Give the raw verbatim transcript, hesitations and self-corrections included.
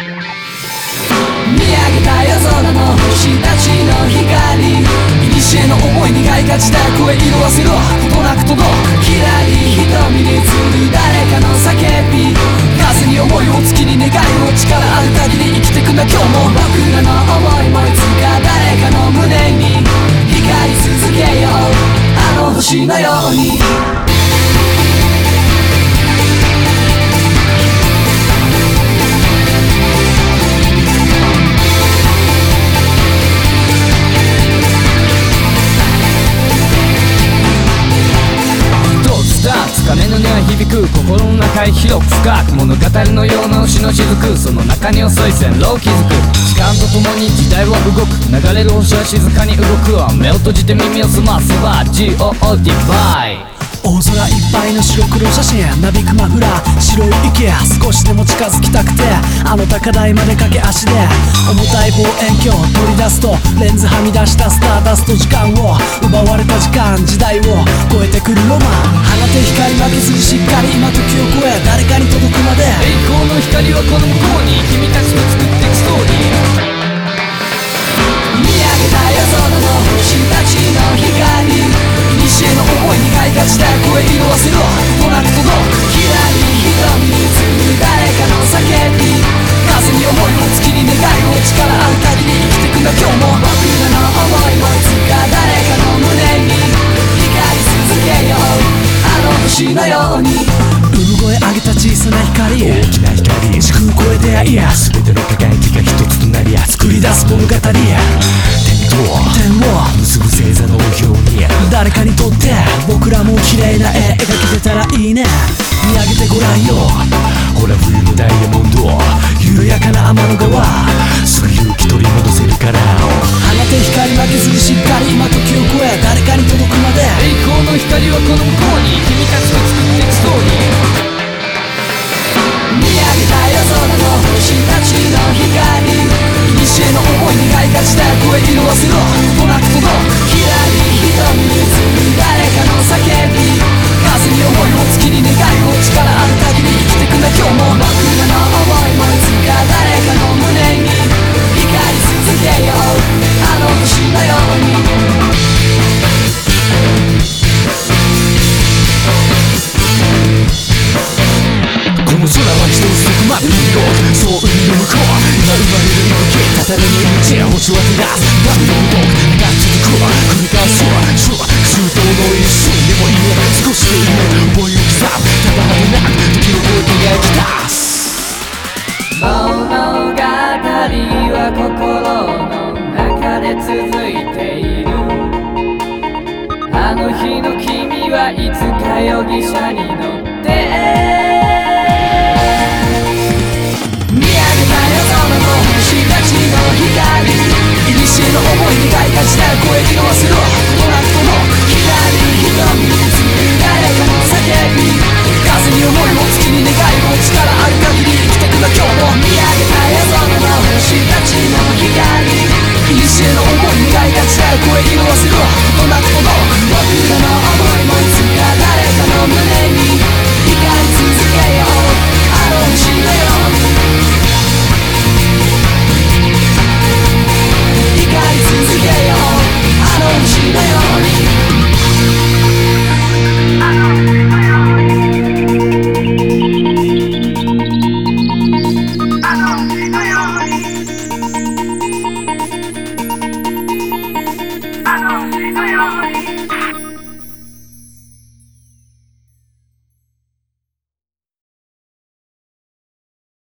見上げた夜空の星たちの光、古の思いにがいがちだ声色あせろことなく届くきらり瞳に映る誰かの叫び、風に思いを月に願いを力ある限り生きてくんだ今日も。僕らの思いもいつか誰かの胸に光り続けようあの星のように。 鐘の音は響く心の中へ広く深く物語のような星の雫、その中に遅い線路を築く。時間とともに時代は動く、流れる星は静かに動く。目を閉じて耳を澄ますは ジーオーディー バイ。 大空いっぱいの白黒写真なびくマフラー白い息少しでも近づきたくてあの高台まで駆け足で重たい望遠鏡取り出すとレンズはみ出したスターダスト時間を奪われた時間時代を超えてくるロマン放て光負けずにしっかり今時を超え誰かに届くまで栄光の光はこの向こうに君たちと作っていくストーリー。 見上げた夜空の星たちの光、古の思いにがいがちだ声色あせろことなく届くきらり瞳に映る誰かの叫び、風に思いを月に願いを力ある限り生きてくんだ今日も。僕らの思いもいつか誰かの胸に光り続けようあの星のように。 産声上げた小さな光大きな光時空を超え出会いや全ての輝きが一つとなり作り出す物語点点を結ぶ星座のように誰かにとって僕らも綺麗な絵描けてたらいいね。見上げてごらんよほら冬のダイヤモンド緩やかな天の川すぐ勇気取り戻せるから放て光負けずにしっかり今時を超え誰かに届くまで栄光の光はこの向こうに君たちと作っていくストーリー。 見上げた夜空の星たちの光、古の思いにがいがちだ声色あせろことなく届くきらり瞳に映る誰かの叫び、風に思いを月に願いを力ある限り生きてくんだ今日も。僕らの思いもいつか誰かの胸に光り続けようあの星のように。 この空は一つそこまでの色そう海の向こう今生まれる息吹たたらに命星は照らす波の動くが続く繰り返す周到の一瞬でもいい少しでいい思いを刻むただでなく時を超えて描き出す物語は心の中で続いている。あの日の君はいつか容疑者に